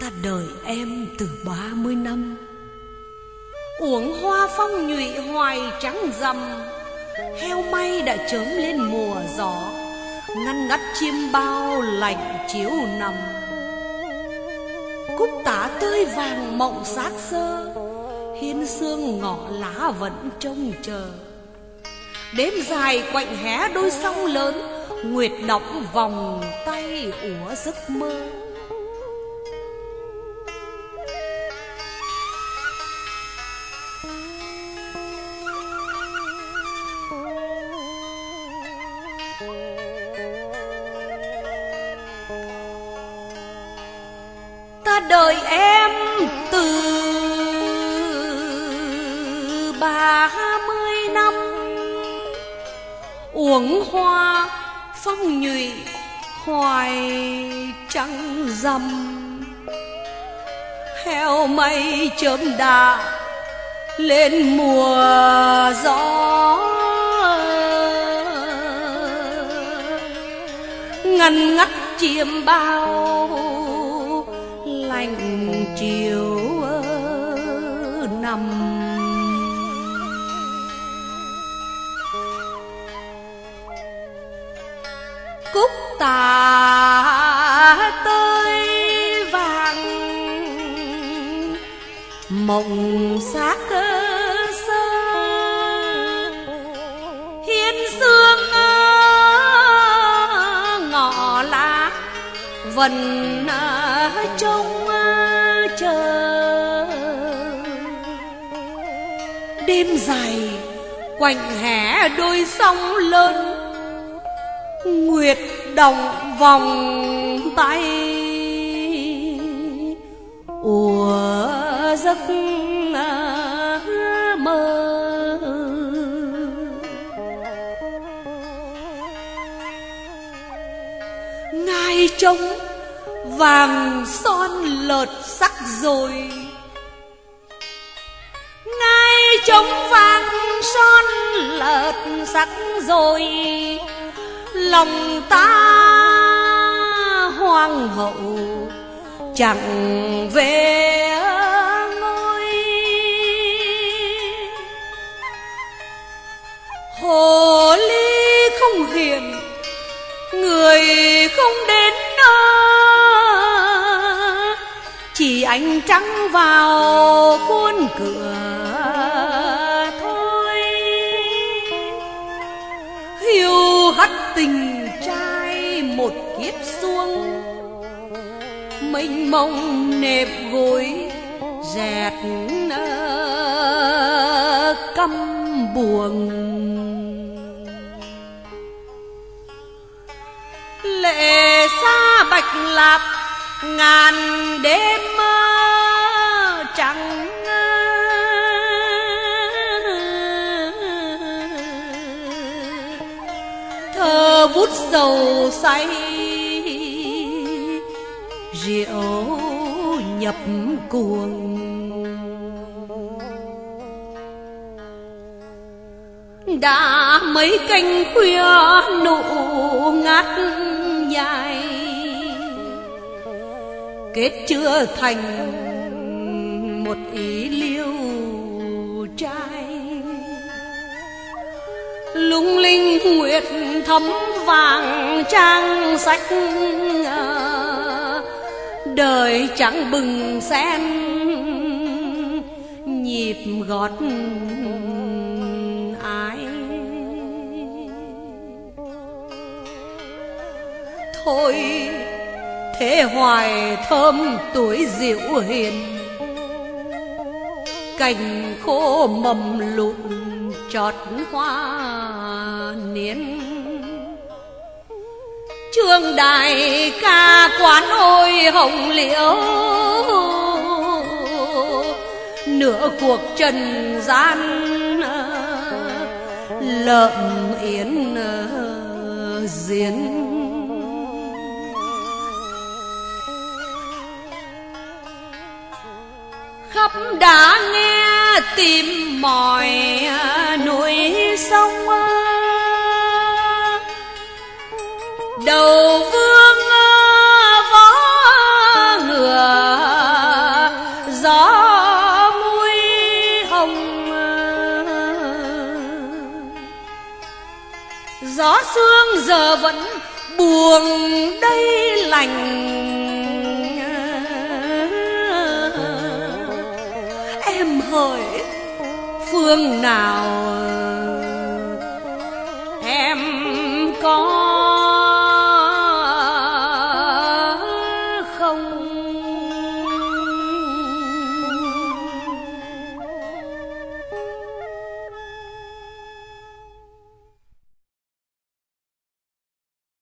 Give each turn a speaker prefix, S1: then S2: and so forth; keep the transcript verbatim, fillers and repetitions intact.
S1: Ta đợi em từ ba mươi năm, uổng hoa phong nhụy hoài trắng rằm. Heo may đã chớm lên mùa gió, ngăn ngắt chim bao lạnh chiếu nằm. Cúc tả tươi vàng mộng xác xơ, hiên sương ngọ lá vẫn trông chờ. Đêm dài quạnh hé đôi sông lớn, nguyệt đọng vòng tay ủa giấc mơ. Ta đợi em từ ba mươi năm, uổng hoa phong nhụy hoài trăng rằm. Heo mây chớm đà lên mùa gió, ngăn ngắt chim bao lạnh chiều nằm. Cúc tà tơi vàng mộng xác sơ, hiên sương ngọ lá vẫn trông chờ. Đêm dài quạnh hẻ đôi sông lớn, nguyệt đồng vòng tay ùa giấc mơ. Ngai trông vàng son lợt sắc rồi, ngai trông vàng son lợt sắc rồi. Lòng ta hoang hậu chẳng về ngôi, hồ ly không hiền người không đến nơi, chỉ ánh trắng vào khuôn cửa thôi. Hiu hắt tình trai một kiếp xuông, mênh mông nếp gối dẹt căm buồn. Lệ xa bạch lạp ngàn đêm trắng, thơ vút dầu say rượu nhập cuồng. Đã mấy canh khuya nụ ngát dài, kết chưa thành một ý liêu trai. Lung linh nguyệt thấm vàng trang sách, đời trắng bừng sen nhịp gót ai. Thôi thế hoài thơm tuổi diệu hiền, cành khô mầm lụt chót hoa niên. Trương đại ca quán ôi hồng liễu, nửa cuộc trần gian lợm yến diễn. Khắp đã nghe tìm mỏi núi sông, đầu vương vó ngựa gió sương giờ vẫn buồn đây lành. Em hỡi phương nào